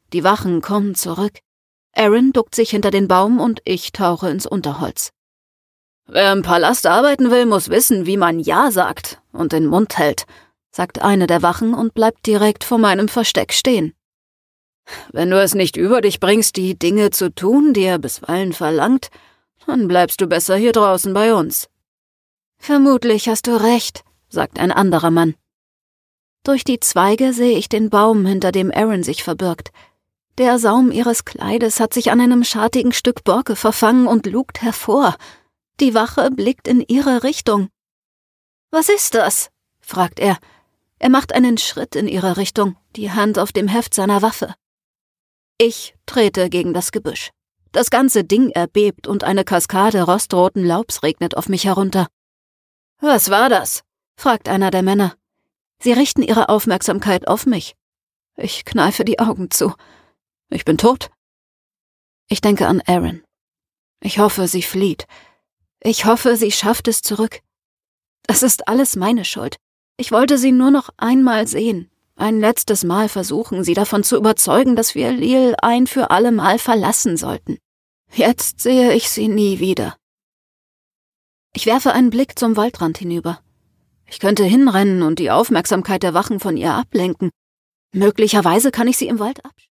Die Wachen kommen zurück. Aaron duckt sich hinter den Baum und ich tauche ins Unterholz. »Wer im Palast arbeiten will, muss wissen, wie man Ja sagt und den Mund hält«, sagt eine der Wachen und bleibt direkt vor meinem Versteck stehen. »Wenn du es nicht über dich bringst, die Dinge zu tun, die er bisweilen verlangt, dann bleibst du besser hier draußen bei uns.« »Vermutlich hast du recht«, sagt ein anderer Mann. Durch die Zweige sehe ich den Baum, hinter dem Aaron sich verbirgt. Der Saum ihres Kleides hat sich an einem schartigen Stück Borke verfangen und lugt hervor. Die Wache blickt in ihre Richtung. »Was ist das?« fragt er. Er macht einen Schritt in ihre Richtung, die Hand auf dem Heft seiner Waffe. Ich trete gegen das Gebüsch. Das ganze Ding erbebt und eine Kaskade rostroten Laubs regnet auf mich herunter. »Was war das?« fragt einer der Männer. Sie richten ihre Aufmerksamkeit auf mich. Ich kneife die Augen zu. Ich bin tot. Ich denke an Aaron. Ich hoffe, sie flieht. Ich hoffe, sie schafft es zurück. Das ist alles meine Schuld. Ich wollte sie nur noch einmal sehen, ein letztes Mal versuchen, sie davon zu überzeugen, dass wir Lille ein für alle Mal verlassen sollten. Jetzt sehe ich sie nie wieder. Ich werfe einen Blick zum Waldrand hinüber. Ich könnte hinrennen und die Aufmerksamkeit der Wachen von ihr ablenken. Möglicherweise kann ich sie im Wald abschießen.